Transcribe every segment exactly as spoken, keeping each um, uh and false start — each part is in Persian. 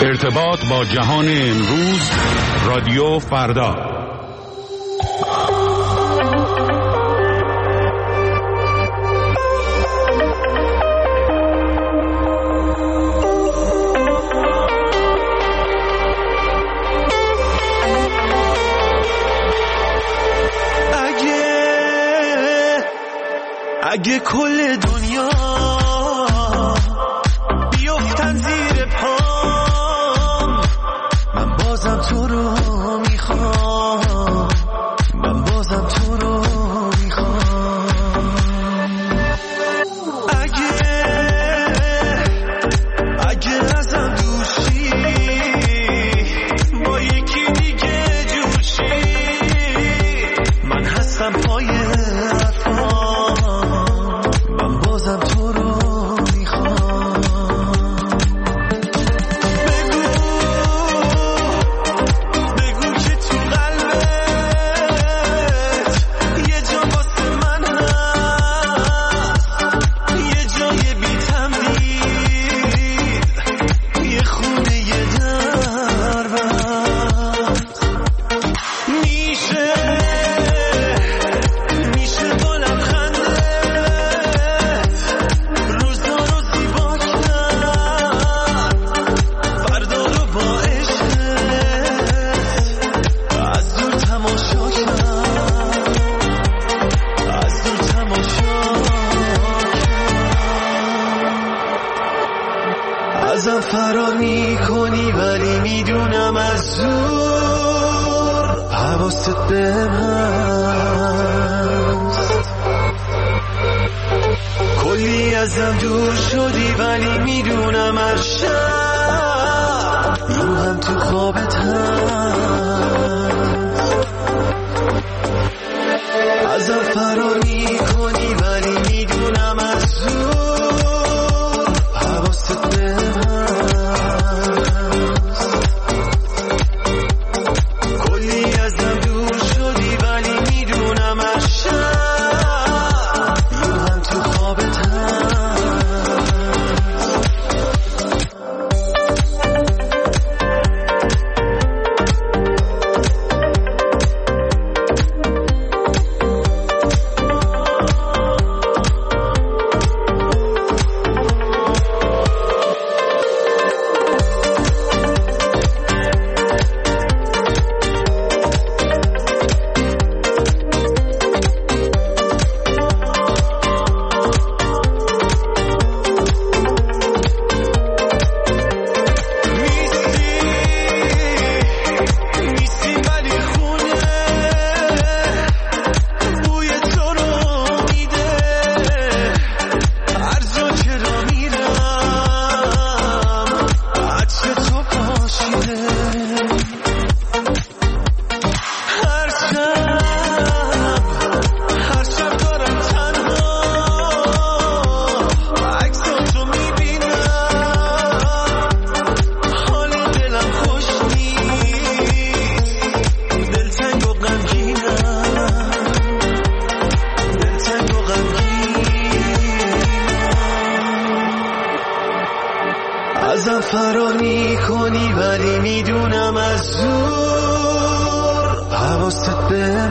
ارتباط با جهان امروز، رادیو فردا. اگه کل دنیا بیفتن زیر پام، من بازم تو رو میخوام، من بازم تو رو میخوام. اگه اگه ازم دوشی با یکی دیگه جوشی، من هستم پای فرار میکنی ولی میدونم از زور حواست بهم هست. کلی ازم دور شدی ولی میدونم از شب روحم تو خوابت هست. ازم فرار میکنی ولی میدونم از زور حواست بهم هست. ازم فرار میکنی ولی میدونم از زور حواست بهم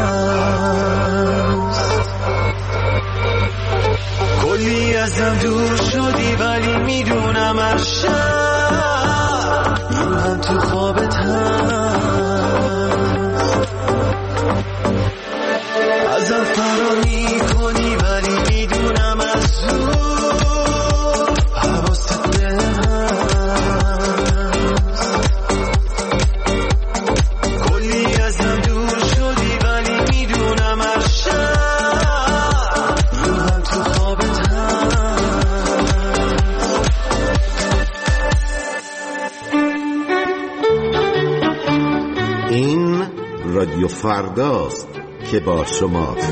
هست. کلی ازم دور شدی ولی میدونم از شب روحم تو خوابت هست. ازم فرار میکنی ولی میدونم از زور حواست بهم هست. کلی ازم دور شدی ولی میدونم از شب روحم تو خوابت هست. این رادیو فرداست که با شماست.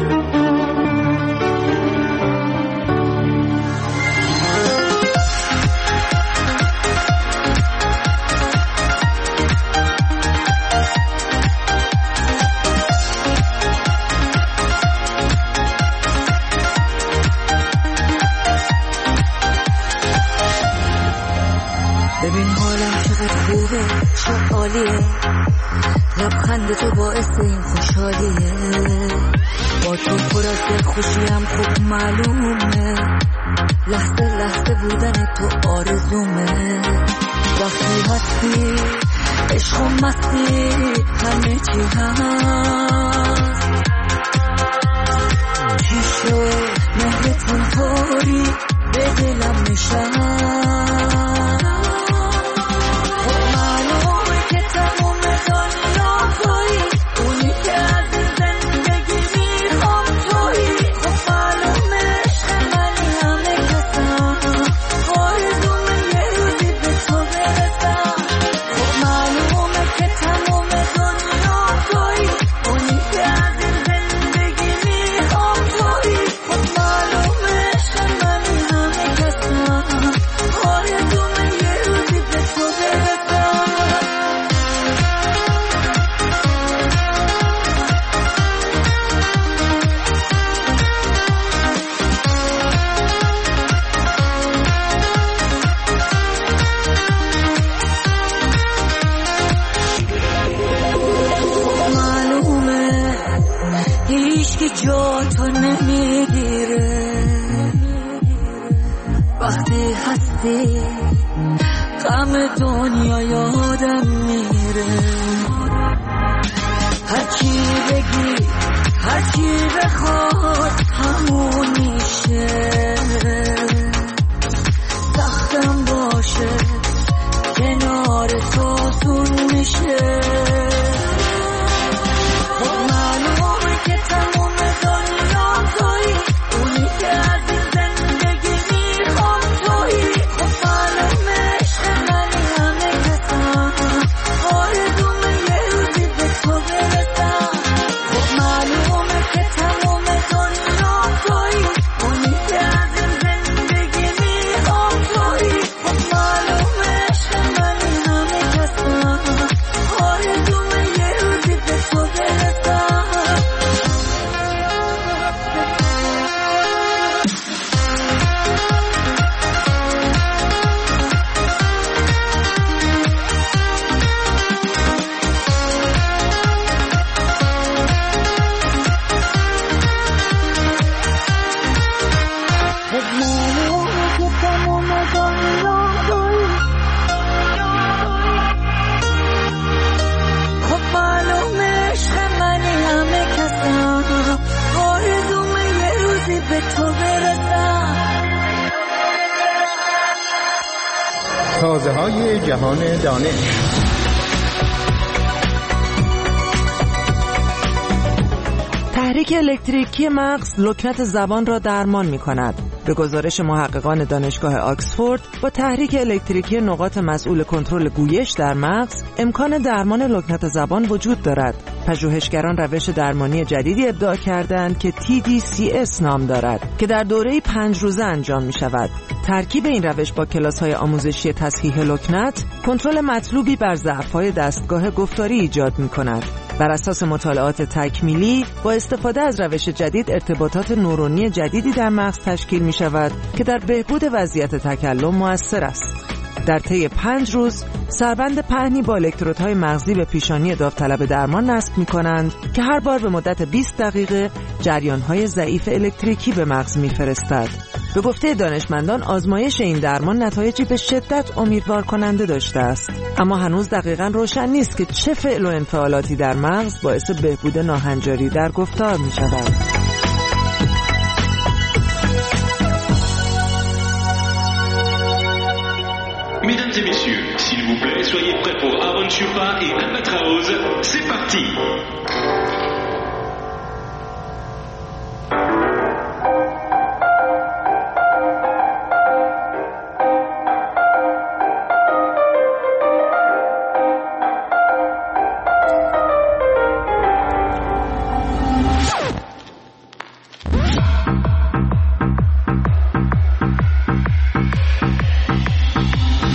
ببین حالم چقدر خوبه، چه عالیه، لبخند تو باعث این خوشحالیه، با تو پر از دلخوشیم خوب معلومه، لحظه لحظه بودن تو آرزومه، وقتی هستی عشق و مستی همه چی هست، چی شد مهرتون طوری به دلم نشست، خب معلومه که تموم دنیا تویی، اونی که از زندگی میخوام تویی، خب معلومه عشق منی همه کسم، آرزومه یه روزی به تو برسم، خب معلومه که تموم دنیا تویی، اونی که از زندگی میخوام تویی، خب معلومه عشق منی همه کسم، آرزومه یه روزی به تو برسم. معلومه هیچ که جا تو نمیگیره، وقتی هستی غم دنیا یادم میره، هرچی بگی هرچی بخواد همون میشه، سختم باشه کنار تو سون میشه، خب معلومه که تموم دنیا تویی، اونی که از زندگی میخوام تویی، خب معلومه عشق منی همه کسم، آرزومه یه روزی به تو برسم، خب معلومه که تموم دنیا تویی، اونی که از زندگی میخوام تویی، خب معلومه عشق منی همه کسم، آرزومه یه روزی به تو برسم. خب معلومه که تموم دنیا تویی، خب معلومه عشق منی همه کسم، آرزومه یه روزی به تو برسم. تازه های جهان دانش. تحریک الکتریکی مغز لکنت زبان را درمان می کند. به گزارش محققان دانشگاه آکسفورد، با تحریک الکتریکی نقاط مسئول کنترل گویش در مغز، امکان درمان لکنت زبان وجود دارد. پژوهشگران روش درمانی جدیدی ابداع کردند که تی دی سی اس نام دارد که در دوره پنج روزه انجام می شود. ترکیب این روش با کلاس‌های آموزشی تصحیح لکنت، کنترل مطلوبی بر ضعف‌های دستگاه گفتاری ایجاد می‌کند. بر اساس مطالعات تکمیلی، با استفاده از روش جدید ارتباطات نورونی جدیدی در مغز تشکیل می‌شود که در بهبود وضعیت تکلم مؤثر است. در طی پنج روز، سربند پهنی با الکترودهای مغزی به پیشانی داوطلب درمان نصب می‌کنند که هر بار به مدت بیست دقیقه جریان‌های ضعیف الکتریکی به مغز می‌فرستد. به گفته دانشمندان، آزمایش این درمان نتایجی به شدت امیدوار کننده داشته است، اما هنوز دقیقاً روشن نیست که چه فعل و انفعالاتی در مغز باعث بهبود ناهنجاری در گفتار می‌شود. Mesdames et messieurs, s'il vous plaît, soyez prêts pour Aaron Chupa et Albatraoz. C'est parti!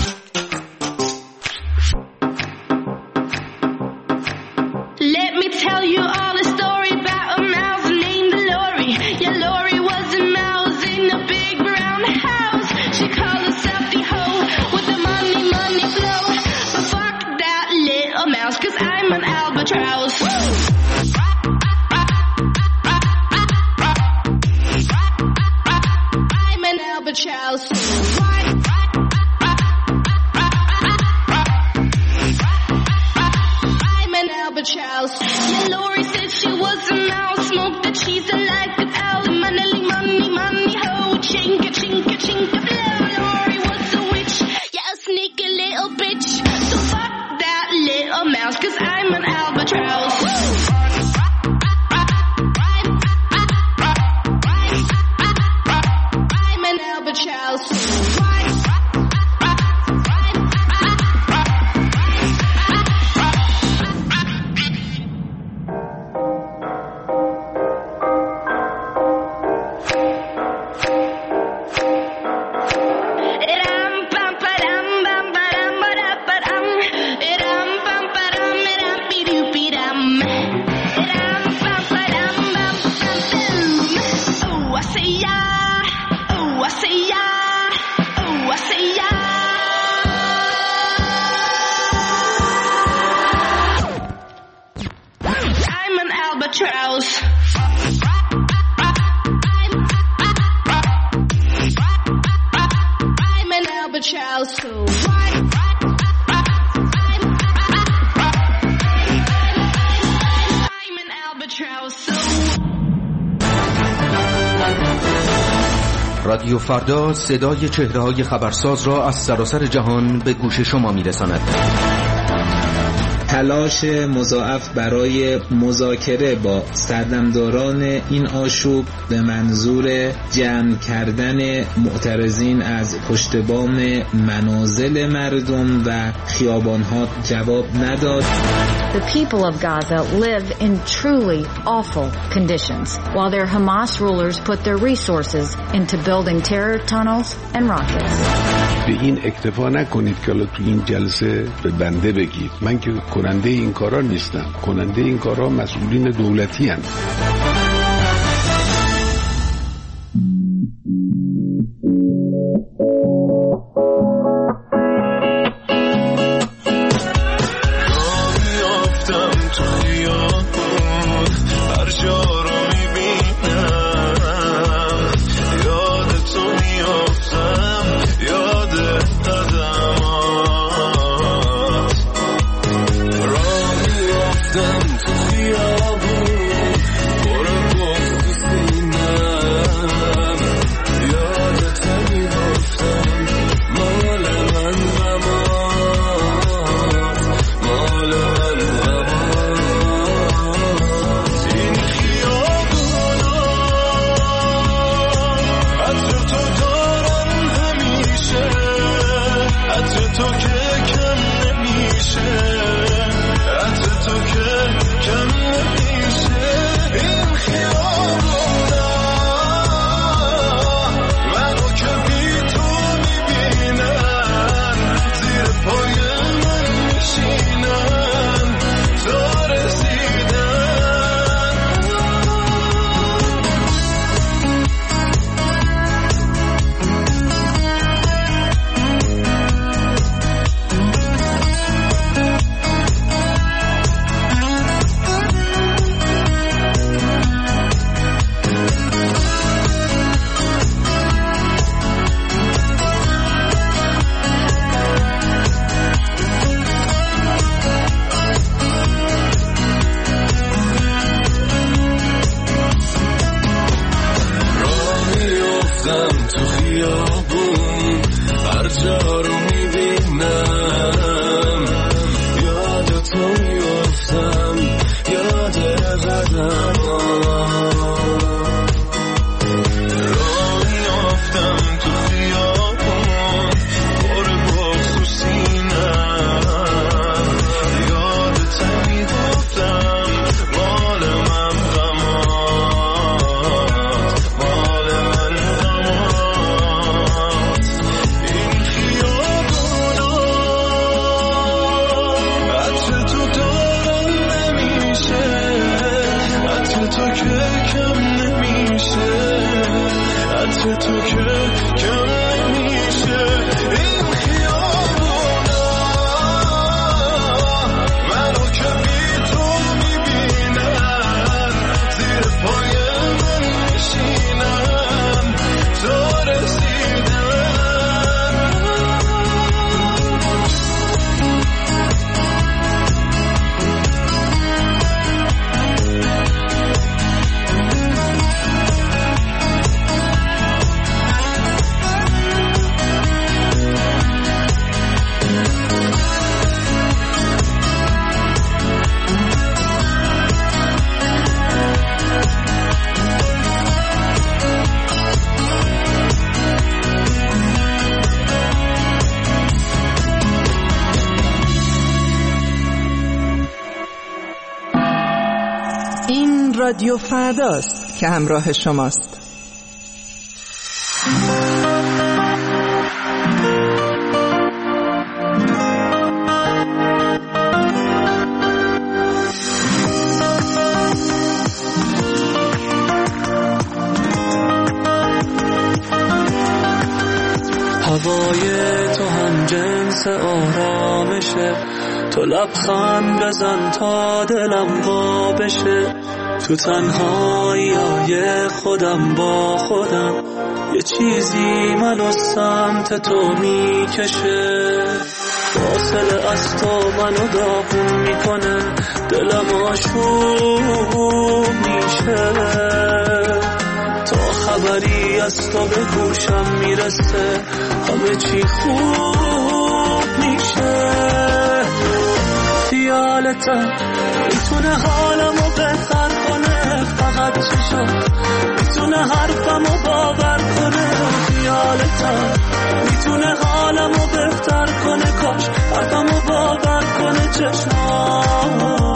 Let me tell 'cause I'm an albatross. I'm an albatross. I'm an albatross. Yeah, Lori said she was a mouse, smoked the cheese and like it out. Money, money, money, ho, chinka, chinka, chinka, blow. Lori was a witch, yeah, a sneaky little bitch. So fuck that little mouse, 'cause I'm an albatross. I'm an albatross. رادیو فردا صدای چهره‌های خبرساز را از سراسر جهان به گوش شما می‌رساند. تلاش مضاعف برای مذاکره با سردمداران این آشوب به منظور جمع کردن معترضین از پشت بام منازل مردم و خیابان‌ها جواب نداد. The people of Gaza live in truly awful conditions, while their Hamas rulers put their resources into building terror tunnels and rockets. به این اکتفا نکنید که الان تو این جلسه به بنده بگید. من که کننده این کارا نیستم. کننده این کارا مسئولین دولتی هستند. رادیو فرداست که همراه شماست. هوای تو هم جنس آرامشه، تو لبخند بزن تا دلم وا بشه، تو تنهایی های خودم با خودم یه چیزی منو سمت تو میکشه، فاصله از تو منو داغون میکنه، دلم آشوب میشه، تا خبری از تو به گوشم میرسه همه چی خوب میشه، خیالتم میتونه حالمو بهتر کنه، فقط چشم میتونه حرفمو باور کنه، خیالتم میتونه حالمو بهتر کنه، کاش حرفمو باور کنه چشمام.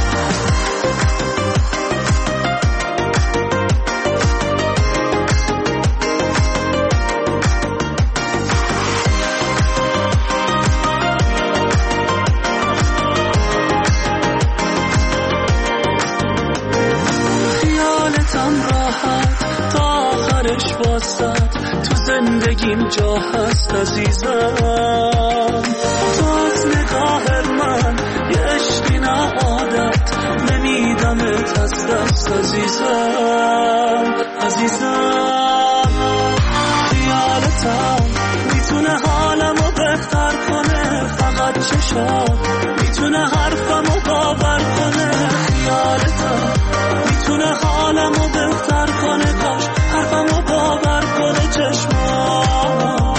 تو زندگیم جا هست عزیزم، تو از نگاه من یه عشقی نه عادت، نمیدمت از دست عزیزم عزیزم، خیالتم میتونه حالمو بهتر کنه، فقط چشم میتونه حرفمو باور کنه، خیالتم میتونه حالمو بهتر کنه، کاش حرفمو باور کنه چشمات.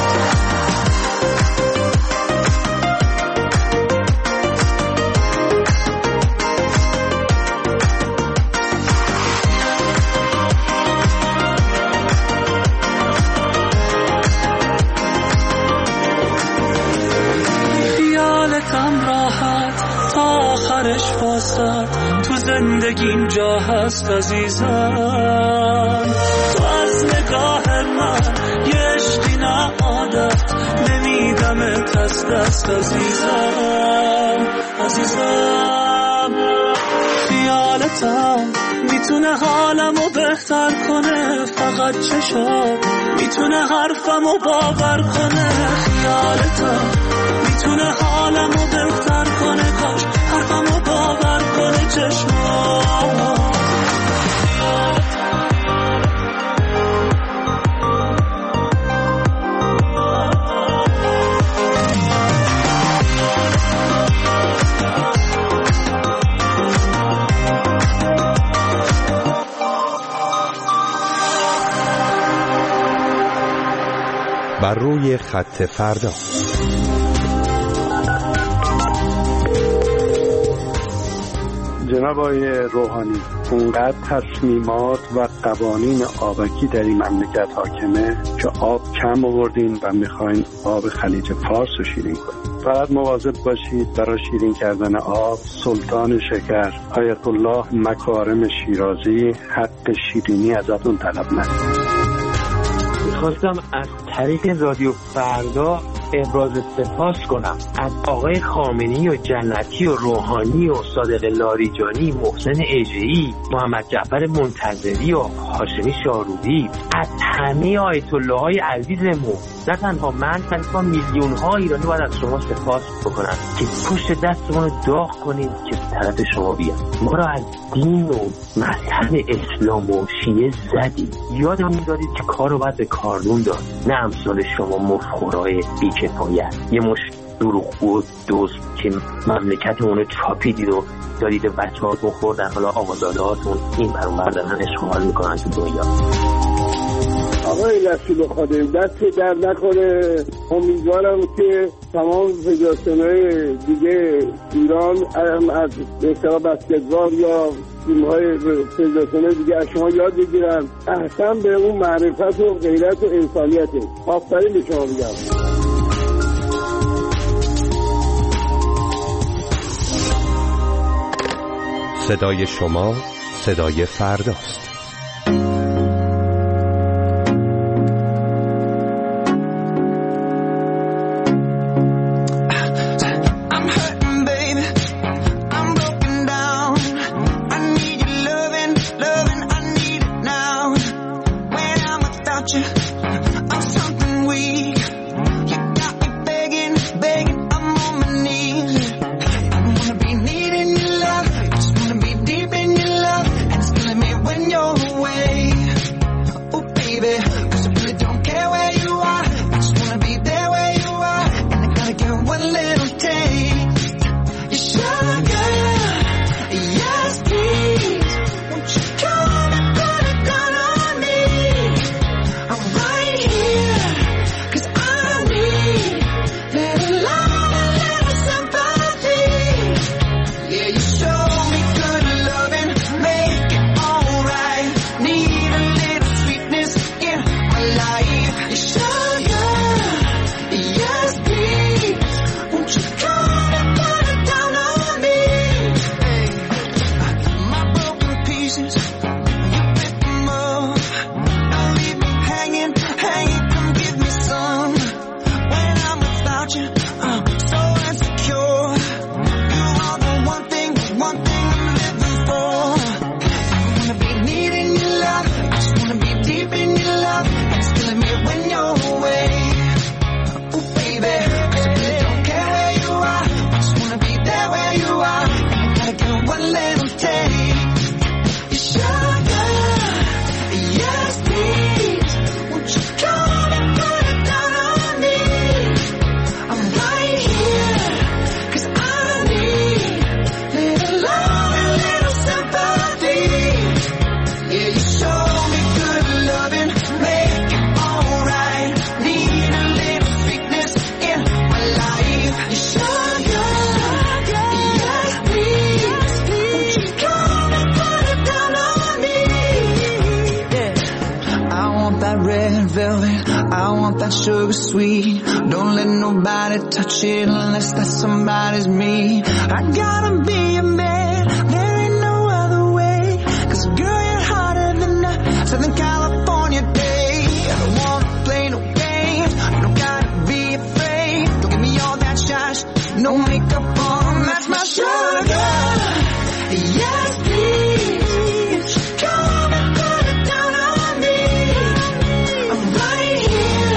خیالتم راحت تا آخرش واسد، تو زندگیم جا هست عزیزم، تو از نگاه من یه عشقی نه عادت، نمیدمت از دست عزیزم عزیزم، خیالتم میتونه حالمو بهتر کنه، فقط چشم میتونه حرفمو باور کنه، خیالتم میتونه حالمو بهتر کنه، کاش حرفمو باور کنه چشمام. بر روی خط فردا. جناب آقای روحانی، اونقدر تصمیمات و قوانین آبکی در این مملکت حاکمه که آب کم آوردین و میخواین آب خلیج فارس رو شیرین کنید. فقط مواظب باشید برای شیرین کردن آب سلطان شکر آیت الله مکارم شیرازی حق شیرینی ازتون طلب نکنید. میخواستم از طریق رادیو فردا ابراز سپاس کنم از آقای خامنه‌ای و جنتی و روحانی و صادق لاریجانی، محسن اژه‌ای، محمد جعفر منتظری و هاشمی شاروبی، از همه آیت الله های عزیزمون. نه تنها من، بلکه میلیون ها ایرانی باید از شما سپاس بکنم که پشت دستمون رو داغ کنیم که طرف شما بیاد. ما را از دین و مذهب اسلام و شیعه زدید، یادمون دادید که کار رو باید به کارون داد، نه امثال شما مفخورای بی‌کفایت، یه مش دروغگو دوست که مملکتمون رو چاپیدید و دارید بچه‌هاتون خوردن، حالا آقازاده‌هاتون این برون بردارن اشغال میکنن تو دنیا. آقای رسول خدا دست در نکنه. امیدوارم که تمام فدراسیون‌های دیگه ایران از به اصطلاح بسکتبال یا تیم‌های فدراسیون دیگه از شما یاد بگیرن، احسن به اون معرفت و غیرت و انسانیته. آفرین به شما میگم. صدای شما، صدای فرداست. Sugar sweet, don't let nobody touch it unless that somebody's me. I gotta be a man, there ain't no other way, 'cause girl you're hotter than a Southern California day. I don't wanna play no games, you don't gotta be afraid. Don't give me all that shine, no makeup on, that's my sugar. Yes please, come and put it down on me. I'm right here.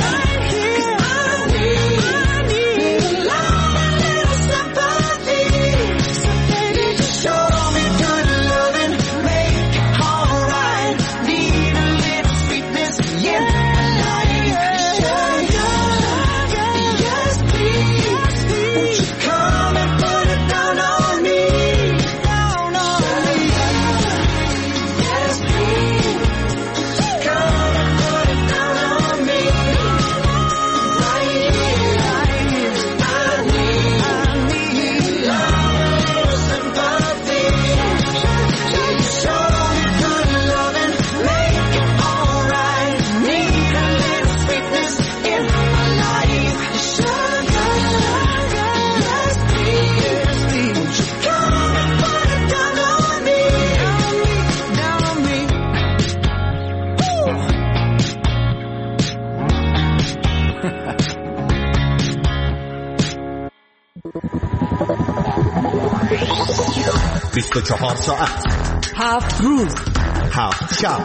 بیست و چهار ساعت، هفت روز، هفت شب،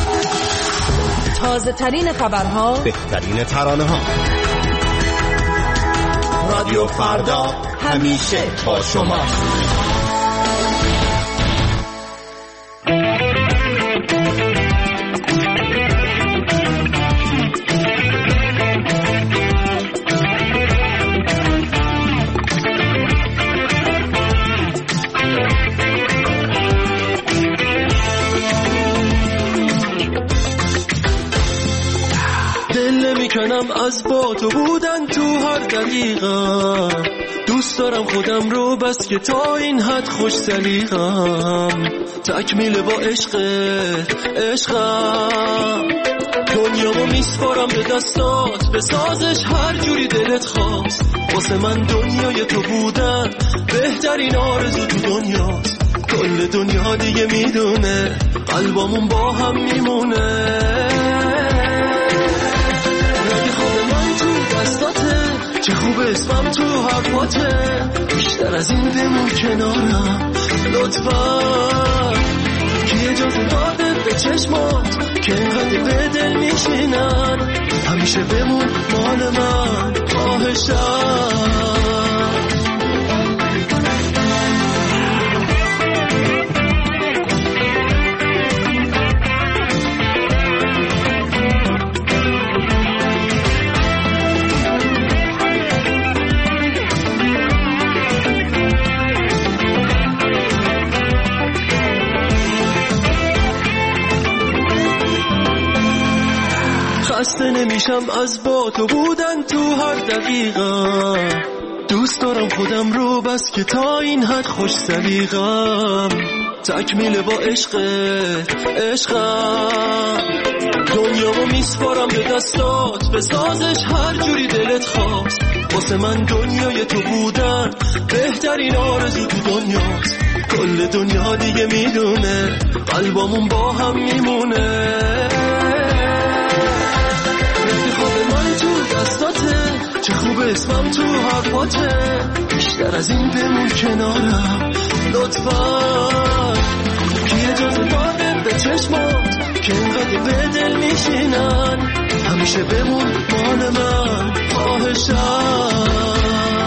تازه ترین خبرها، بهترین ترانه ها. رادیو فردا همیشه با شما. کنم از با تو بودن تو هر دقیقه، دوست دارم خودم رو بس که تا این حد خوش سلیقم، تکمیل با عشق عشقم، دنیامو میسپارم به دستات، به سازش هر جوری دلت خواست، واسه من دنیای تو بودن بهترین آرزو تو دنیاست، تو کل دنیا دیگه میدونه قلبامون با هم میمونه. رگ خواب من تو دستاته، چه خوب اسمم تو حرفاته، بیشتر از این بمون کنارم لطفا. کی اجازه داده به چشمات که انقدر به دل میشینن، همیشه بمون مال من خواهشم. خسته نمیشم از با تو بودن تو هر دقیقه، دوست دارم خودم رو بس که تا این حد خوش سلیقم، تکمیل با عشقت عشقم. دنیامو میسپارم به دستات، به سازش هر جوری دلت خواست. واسه من دنیای تو بودن بهترین آرزو تو دنیاست. کل دنیا دیگه میدونه قلبامون با هم میمونه. چه خوب اسمم تو حرفاته، بیشتر از این بمون کنارم لطفا. کی اجازه داده به چشمات که انقدر به دل میشینن، همیشه بمون مال من خواهشم.